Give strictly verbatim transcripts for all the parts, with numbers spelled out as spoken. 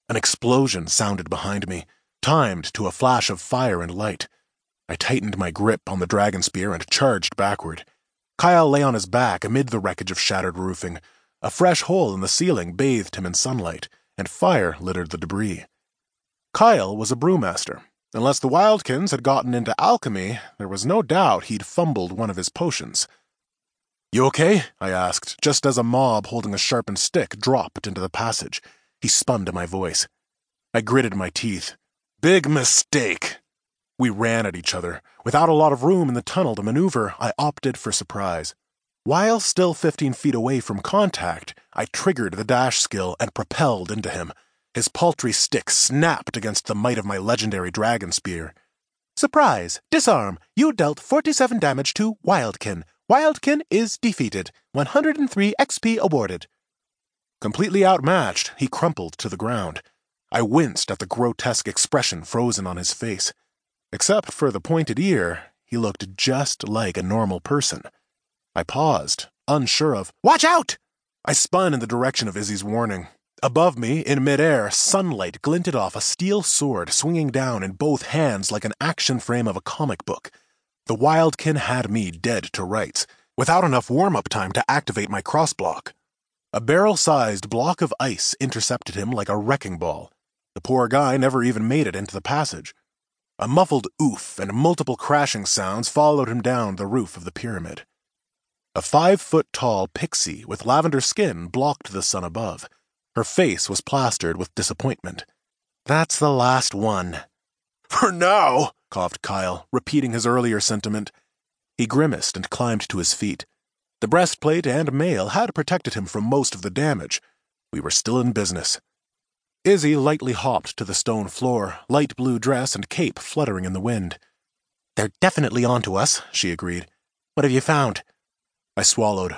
An explosion sounded behind me, timed to a flash of fire and light. I tightened my grip on the dragon spear and charged backward. Kyle lay on his back amid the wreckage of shattered roofing. A fresh hole in the ceiling bathed him in sunlight, and fire littered the debris. Kyle was a brewmaster. Unless the Wildkins had gotten into alchemy, there was no doubt he'd fumbled one of his potions. "You okay?" I asked, just as a mob holding a sharpened stick dropped into the passage. He spun to my voice. I gritted my teeth. "Big mistake." We ran at each other. Without a lot of room in the tunnel to maneuver, I opted for surprise. While still fifteen feet away from contact, I triggered the dash skill and propelled into him. His paltry stick snapped against the might of my legendary dragon spear. "Surprise! Disarm! You dealt forty-seven damage to Wildkin. Wildkin is defeated. one hundred three X P awarded." Completely outmatched, he crumpled to the ground. I winced at the grotesque expression frozen on his face. Except for the pointed ear, he looked just like a normal person. I paused, unsure of, "Watch out!" I spun in the direction of Izzy's warning. Above me, in midair, sunlight glinted off a steel sword swinging down in both hands like an action frame of a comic book. The Wildkin had me dead to rights, without enough warm-up time to activate my crossblock. A barrel-sized block of ice intercepted him like a wrecking ball. The poor guy never even made it into the passage. A muffled oof and multiple crashing sounds followed him down the roof of the pyramid. A five-foot-tall pixie with lavender skin blocked the sun above. Her face was plastered with disappointment. "That's the last one." "For now," coughed Kyle, repeating his earlier sentiment. He grimaced and climbed to his feet. The breastplate and mail had protected him from most of the damage. We were still in business. Izzy lightly hopped to the stone floor, light blue dress and cape fluttering in the wind. "They're definitely onto us," she agreed. "What have you found?" I swallowed.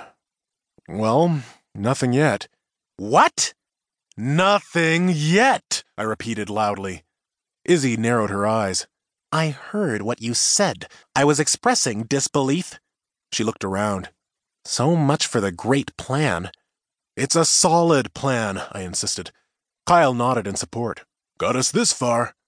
"Well, nothing yet." "What?" "Nothing yet," I repeated loudly. Izzy narrowed her eyes. "I heard what you said. I was expressing disbelief." She looked around. "So much for the great plan." "It's a solid plan," I insisted. Kyle nodded in support. "Got us this far."